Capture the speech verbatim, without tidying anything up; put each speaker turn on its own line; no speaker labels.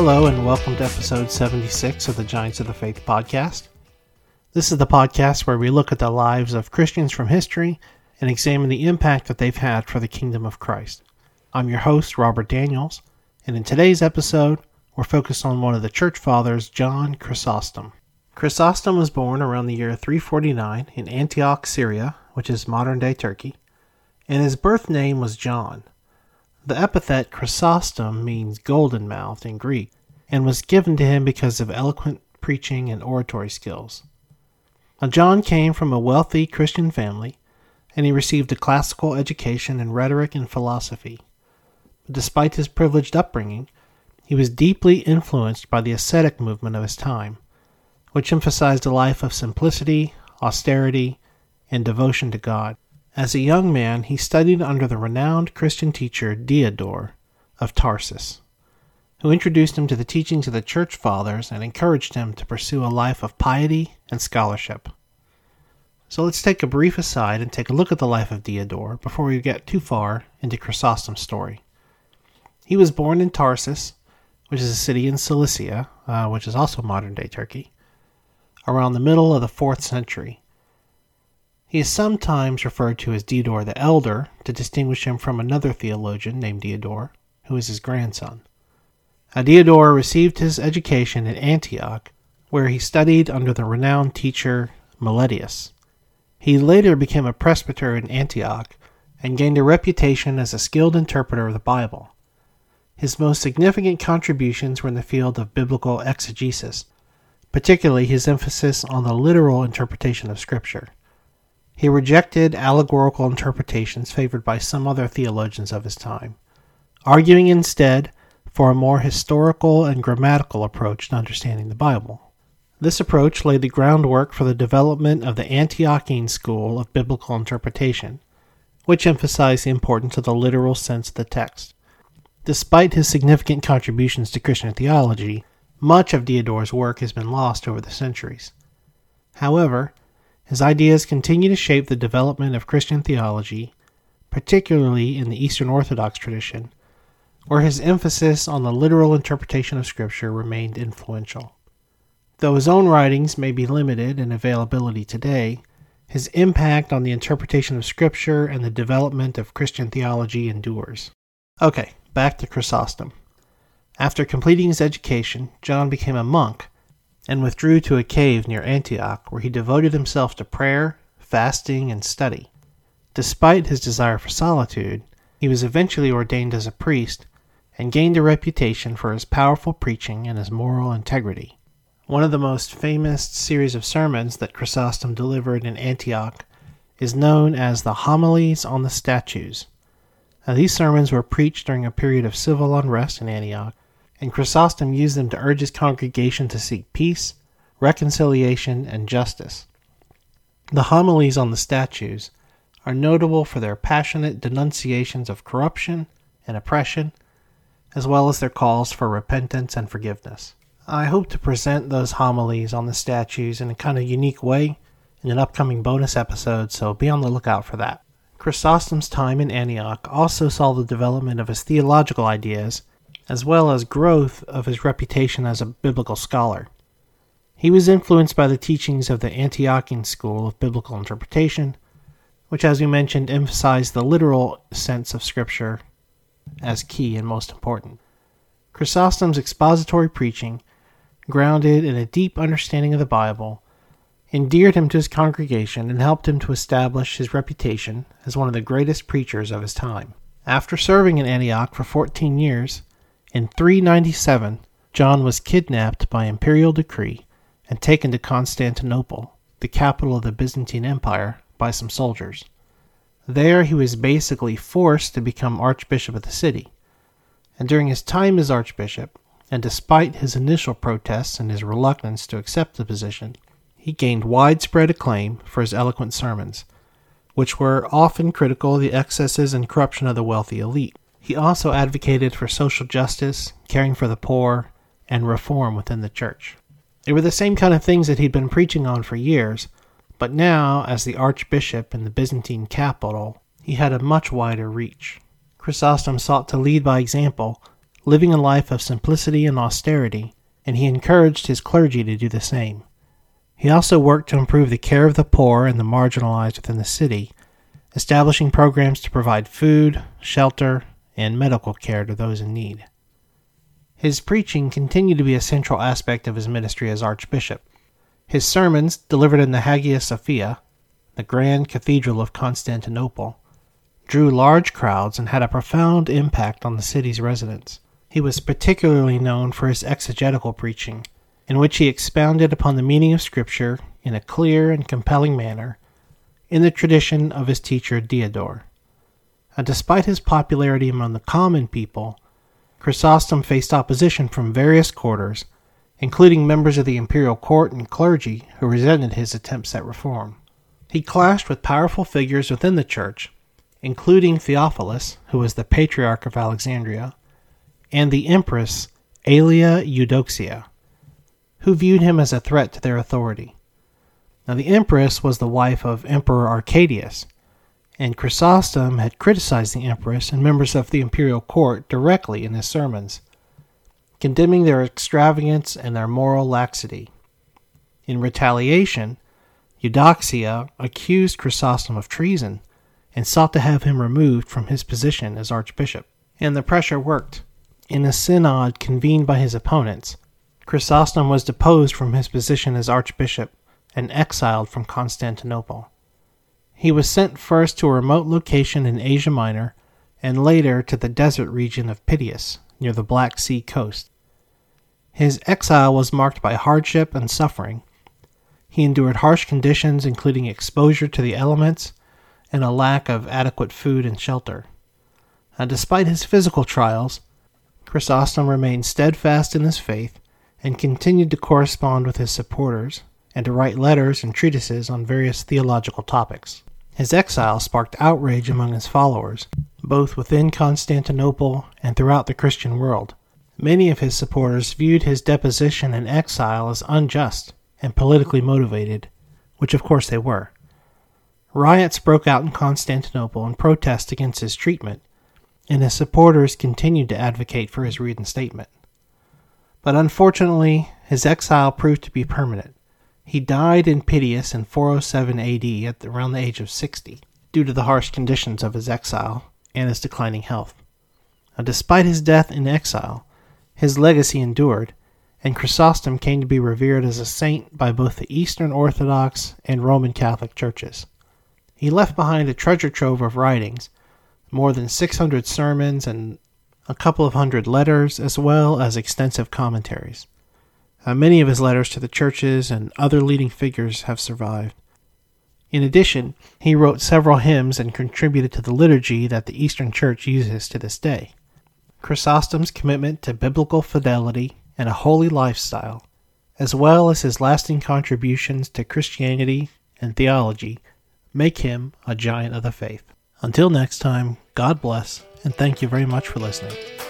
Hello and welcome to episode seventy-six of the Giants of the Faith podcast. This is the podcast where we look at the lives of Christians from history and examine the impact that they've had for the kingdom of Christ. I'm your host, Robert Daniels, and in today's episode, we're focused on one of the church fathers, John Chrysostom. Chrysostom was born around the year three forty-nine in Antioch, Syria, which is modern-day Turkey, and his birth name was John. The epithet Chrysostom means golden-mouthed in Greek, and was given to him because of eloquent preaching and oratory skills. Now, John came from a wealthy Christian family, and he received a classical education in rhetoric and philosophy. But despite his privileged upbringing, he was deeply influenced by the ascetic movement of his time, which emphasized a life of simplicity, austerity, and devotion to God. As a young man, he studied under the renowned Christian teacher Diodore of Tarsus, who introduced him to the teachings of the church fathers and encouraged him to pursue a life of piety and scholarship. So let's take a brief aside and take a look at the life of Diodore before we get too far into Chrysostom's story. He was born in Tarsus, which is a city in Cilicia, uh, which is also modern-day Turkey, around the middle of the fourth century. He is sometimes referred to as Diodore the Elder to distinguish him from another theologian named Diodore, who is his grandson. Now, Diodore received his education in Antioch, where he studied under the renowned teacher Meletius. He later became a presbyter in Antioch and gained a reputation as a skilled interpreter of the Bible. His most significant contributions were in the field of biblical exegesis, particularly his emphasis on the literal interpretation of Scripture. He rejected allegorical interpretations favored by some other theologians of his time, arguing instead for a more historical and grammatical approach to understanding the Bible. This approach laid the groundwork for the development of the Antiochene school of biblical interpretation, which emphasized the importance of the literal sense of the text. Despite his significant contributions to Christian theology, much of Diodore's work has been lost over the centuries. However, his ideas continue to shape the development of Christian theology, particularly in the Eastern Orthodox tradition, where his emphasis on the literal interpretation of Scripture remained influential. Though his own writings may be limited in availability today, his impact on the interpretation of Scripture and the development of Christian theology endures. Okay, back to Chrysostom. After completing his education, John became a monk and withdrew to a cave near Antioch, where he devoted himself to prayer, fasting, and study. Despite his desire for solitude, he was eventually ordained as a priest and gained a reputation for his powerful preaching and his moral integrity. One of the most famous series of sermons that Chrysostom delivered in Antioch is known as the Homilies on the Statues. Now, these sermons were preached during a period of civil unrest in Antioch, and Chrysostom used them to urge his congregation to seek peace, reconciliation, and justice. The Homilies on the Statues are notable for their passionate denunciations of corruption and oppression, as well as their calls for repentance and forgiveness. I hope to present those homilies on the statues in a kind of unique way in an upcoming bonus episode, so be on the lookout for that. Chrysostom's time in Antioch also saw the development of his theological ideas, as well as growth of his reputation as a biblical scholar. He was influenced by the teachings of the Antiochene school of biblical interpretation, which, as we mentioned, emphasized the literal sense of Scripture as key and most important. Chrysostom's expository preaching, grounded in a deep understanding of the Bible, endeared him to his congregation and helped him to establish his reputation as one of the greatest preachers of his time. After serving in Antioch for fourteen years, in three ninety-seven, John was kidnapped by imperial decree and taken to Constantinople, the capital of the Byzantine Empire, by some soldiers. There he was basically forced to become archbishop of the city, and during his time as archbishop, and despite his initial protests and his reluctance to accept the position, he gained widespread acclaim for his eloquent sermons, which were often critical of the excesses and corruption of the wealthy elite. He also advocated for social justice, caring for the poor, and reform within the church. They were the same kind of things that he'd been preaching on for years, but now, as the archbishop in the Byzantine capital, he had a much wider reach. Chrysostom sought to lead by example living a life of simplicity and austerity, and he encouraged his clergy to do the same. He also worked to improve the care of the poor and the marginalized within the city, establishing programs to provide food, shelter, and medical care to those in need. His preaching continued to be a central aspect of his ministry as archbishop. His sermons, delivered in the Hagia Sophia, the grand cathedral of Constantinople, drew large crowds and had a profound impact on the city's residents. He was particularly known for his exegetical preaching, in which he expounded upon the meaning of Scripture in a clear and compelling manner, in the tradition of his teacher Diodore. And despite his popularity among the common people, Chrysostom faced opposition from various quarters, including members of the imperial court and clergy who resented his attempts at reform. He clashed with powerful figures within the church, including Theophilus, who was the Patriarch of Alexandria, and the Empress Aelia Eudoxia, who viewed him as a threat to their authority. Now, the Empress was the wife of Emperor Arcadius, and Chrysostom had criticized the Empress and members of the imperial court directly in his sermons, condemning their extravagance and their moral laxity. In retaliation, Eudoxia accused Chrysostom of treason and sought to have him removed from his position as archbishop. And the pressure worked. In a synod convened by his opponents, Chrysostom was deposed from his position as archbishop and exiled from Constantinople. He was sent first to a remote location in Asia Minor and later to the desert region of Pityus, near the Black Sea coast. His exile was marked by hardship and suffering. He endured harsh conditions, including exposure to the elements and a lack of adequate food and shelter. And despite his physical trials, Chrysostom remained steadfast in his faith and continued to correspond with his supporters and to write letters and treatises on various theological topics. His exile sparked outrage among his followers, both within Constantinople and throughout the Christian world. Many of his supporters viewed his deposition and exile as unjust and politically motivated, which of course they were. Riots broke out in Constantinople in protest against his treatment, and his supporters continued to advocate for his reinstatement. But unfortunately, his exile proved to be permanent. He died in Pityus in four oh seven A D at around the age of sixty, due to the harsh conditions of his exile and his declining health. Now, despite his death in exile, his legacy endured, and Chrysostom came to be revered as a saint by both the Eastern Orthodox and Roman Catholic churches. He left behind a treasure trove of writings, more than six hundred sermons and a couple of hundred letters, as well as extensive commentaries. Uh, many of his letters to the churches and other leading figures have survived. In addition, he wrote several hymns and contributed to the liturgy that the Eastern Church uses to this day. Chrysostom's commitment to biblical fidelity and a holy lifestyle, as well as his lasting contributions to Christianity and theology, make him a giant of the faith. Until next time, God bless, and thank you very much for listening.